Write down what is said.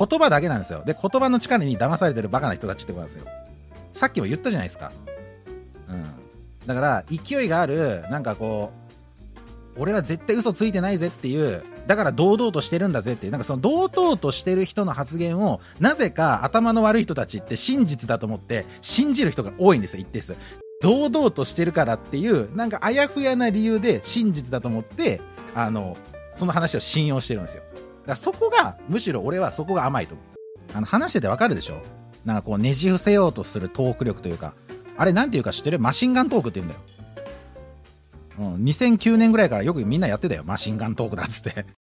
言葉だけなんですよ。で、言葉の力に騙されてるバカな人たちってことなんですよ。さっきも言ったじゃないですか。うん。だから、勢いがある、なんかこう、俺は絶対嘘ついてないぜっていう、だから堂々としてるんだぜっていう、なんかその堂々としてる人の発言を、なぜか頭の悪い人たちって真実だと思って、信じる人が多いんですよ、一定数。堂々としてるからっていう、なんかあやふやな理由で真実だと思って、その話を信用してるんですよ。だからそこが、むしろ俺はそこが甘いと思う。話しててわかるでしょ？なんかこうねじ伏せようとするトーク力というか、あれなんていうか知ってる？マシンガントークって言うんだよ。2009年ぐらいからよくみんなやってたよ。マシンガントークだっつって。